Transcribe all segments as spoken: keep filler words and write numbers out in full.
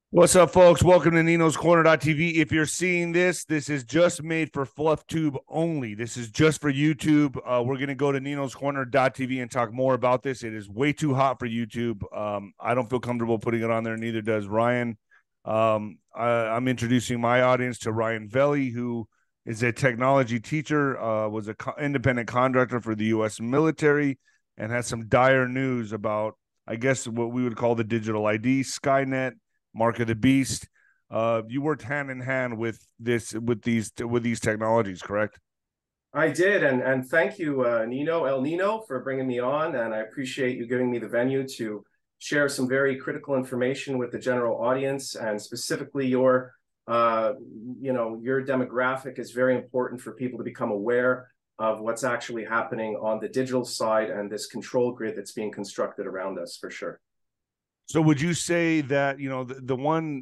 What's up, folks? Welcome to Nino's Corner T V. If you're seeing this, this is just made for FluffTube only. This is just for YouTube. Uh, we're going to go to Nino's Corner T V and talk more about this. It is way too hot for YouTube. Um, I don't feel comfortable putting it on there, neither does Ryan. Um, I, I'm introducing my audience to Ryan Velli, who is a technology teacher, uh, was an co- independent contractor for the U S military, and has some dire news about, I guess, what we would call the digital I D, Skynet, Mark of the Beast. Uh, you worked hand in hand with this, with these, with these technologies, correct? I did, and and thank you, uh, Nino El Nino, for bringing me on, and I appreciate you giving me the venue to share some very critical information with the general audience, and specifically your, uh, you know, your demographic is very important for people to become aware of what's actually happening on the digital side and this control grid that's being constructed around us, for sure. So, would you say that you know the, the one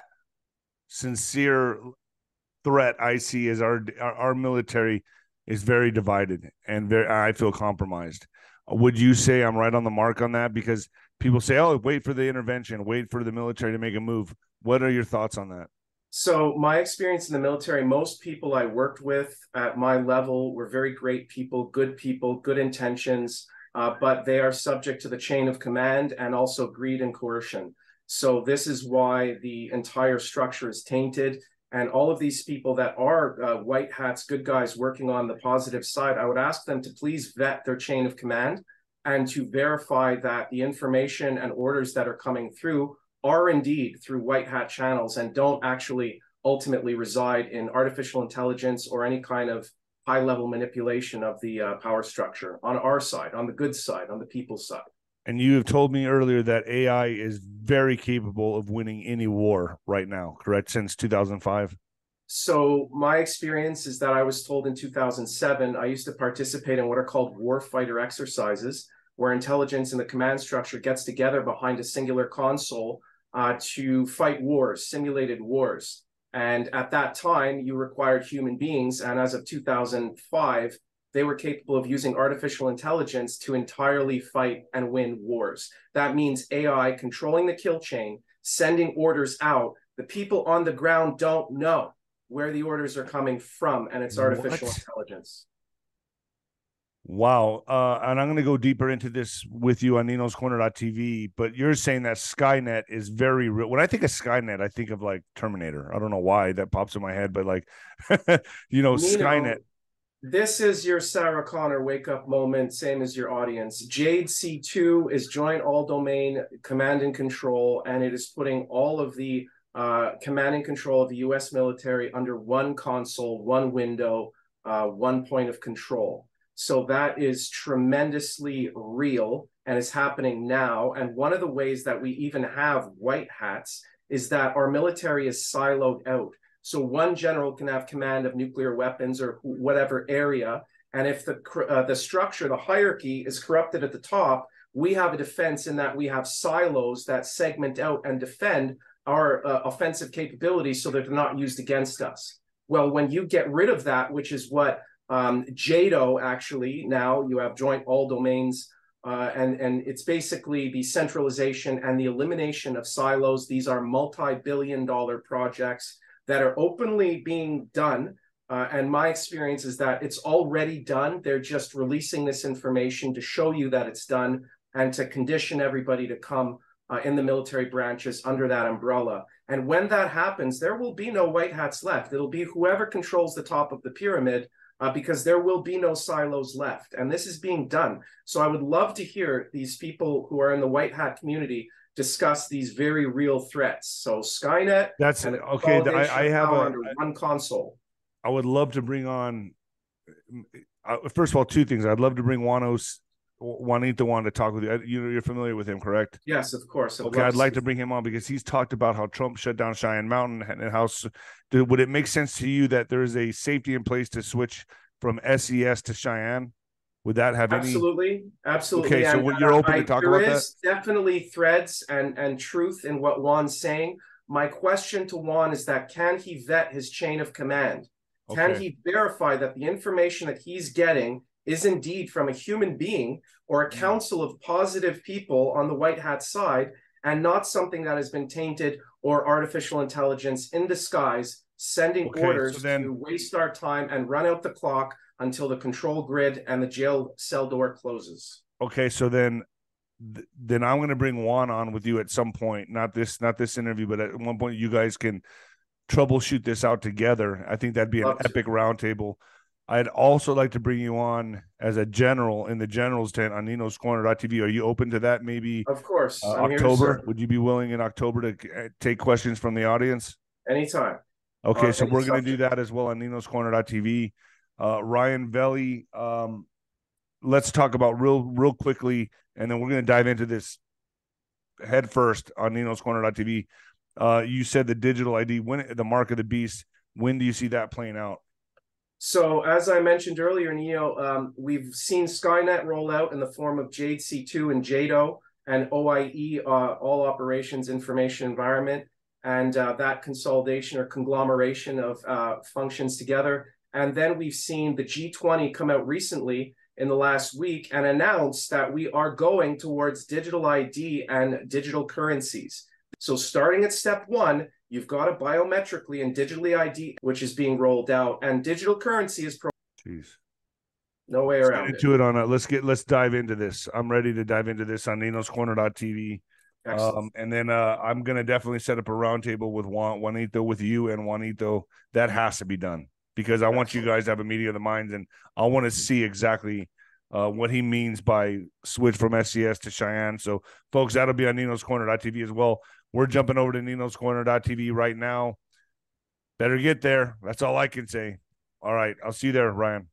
sincere threat I see is our, our our military is very divided and very, I feel compromised. Would you say I'm right on the mark on that? Because people say, "Oh, wait for the intervention, wait for the military to make a move." What are your thoughts on that? So my experience in the military, most people I worked with at my level were very great people, good people, good intentions, uh, but they are subject to the chain of command and also greed and coercion. So this is why the entire structure is tainted. And all of these people that are uh, white hats, good guys working on the positive side, I would ask them to please vet their chain of command and to verify that the information and orders that are coming through are indeed through white hat channels and don't actually ultimately reside in artificial intelligence or any kind of high level manipulation of the uh, power structure on our side, on the good side, on the people's side. And you have told me earlier that A I is very capable of winning any war right now, correct? Since two thousand five. So my experience is that I was told in two thousand seven, I used to participate in what are called warfighter exercises, where intelligence and the command structure gets together behind a singular console uh, to fight wars, simulated wars. And at that time, you required human beings. And as of two thousand five, they were capable of using artificial intelligence to entirely fight and win wars. That means A I controlling the kill chain, sending orders out. The people on the ground don't know where the orders are coming from, and it's artificial What? intelligence. Wow. Uh, and I'm going to go deeper into this with you on Nino's Corner T V, but you're saying that Skynet is very real. When I think of Skynet, I think of like Terminator. I don't know why that pops in my head, but like, you know, Skynet. Nino, this is your Sarah Connor wake up moment, same as your audience. Jade C two is joint all domain command and control, and it is putting all of the uh, command and control of the U S military under one console, one window, uh, one point of control. So that is tremendously real and is happening now. And one of the ways that we even have white hats is that our military is siloed out. So one general can have command of nuclear weapons or whatever area. And if the, uh, the structure, the hierarchy is corrupted at the top, we have a defense in that we have silos that segment out and defend our uh, offensive capabilities so that they're not used against us. Well, when you get rid of that, which is what um, JADO actually, now you have joint all domains, uh, and, and it's basically the centralization and the elimination of silos. These are multi-billion dollar projects that are openly being done. Uh, and my experience is that it's already done. They're just releasing this information to show you that it's done and to condition everybody to come uh, in the military branches under that umbrella. And when that happens, there will be no white hats left. It'll be whoever controls the top of the pyramid, uh, because there will be no silos left. And this is being done. So I would love to hear these people who are in the white hat community discuss these very real threats. So Skynet That's and the okay. I, I have a, under one console. I would love to bring on, uh, first of all, two things. I'd love to bring Juanos, Juanito on to talk with you. You you're familiar with him, correct? Yes, of course. I'd okay, I'd like to bring him on because he's talked about how Trump shut down Cheyenne Mountain and how. Would it make sense to you that there is a safety in place to switch from S E S to Cheyenne? Would that have absolutely, any? absolutely? Okay, so and, you're open I, to talk there about is that? Definitely threads and and truth in what Juan's saying. My question to Juan is that can he vet his chain of command? Can okay. he verify that the information that he's getting is indeed from a human being or a council of positive people on the white hat side? and not something that has been tainted or artificial intelligence in disguise sending Okay, orders so then- to waste our time and run out the clock until the control grid and the jail cell door closes. Okay, so then th- then I'm going to bring Juan on with you at some point. Not this not this interview, but at one point you guys can troubleshoot this out together. I think that'd be an Love to. epic roundtable. I'd also like to bring you on as a general in the general's tent on Nino's Corner dot T V. Are you open to that? Maybe Of course. uh, I'm here to October? serve. Would you be willing in October to uh, take questions from the audience? Anytime. Okay, Uh, so any we're going to do subject. that as well on Nino's Corner dot T V. Uh, Ryan Velli, um, let's talk about real, real quickly, and then we're going to dive into this head first on Nino's Corner dot T V. Uh, you said the digital I D, when the mark of the beast. When do you see that playing out? So as I mentioned earlier, Neo, um, we've seen Skynet roll out in the form of Jade C two and JADO and O I E, uh, All Operations Information Environment, and uh, that consolidation or conglomeration of uh, functions together. And then we've seen the G twenty come out recently in the last week and announce that we are going towards digital I D and digital currencies. So starting at step one, you've got to biometrically and digitally I D, which is being rolled out, and digital currency is pro- Jeez. no way Let's around get it. into it on a, let's get let's dive into this. I'm ready to dive into this on Nino's Corner dot T V. Excellent. Um, and then uh, I'm gonna definitely set up a roundtable with Juan, Juanito, with you and Juanito. That has to be done because I want you guys to have a meeting of the minds, and I want to see exactly uh, what he means by switch from S C S to Cheyenne. So, folks, that'll be on Nino's Corner dot T V as well. We're jumping over to Nino's Corner dot T V right now. Better get there. That's all I can say. All right, I'll see you there, Ryan.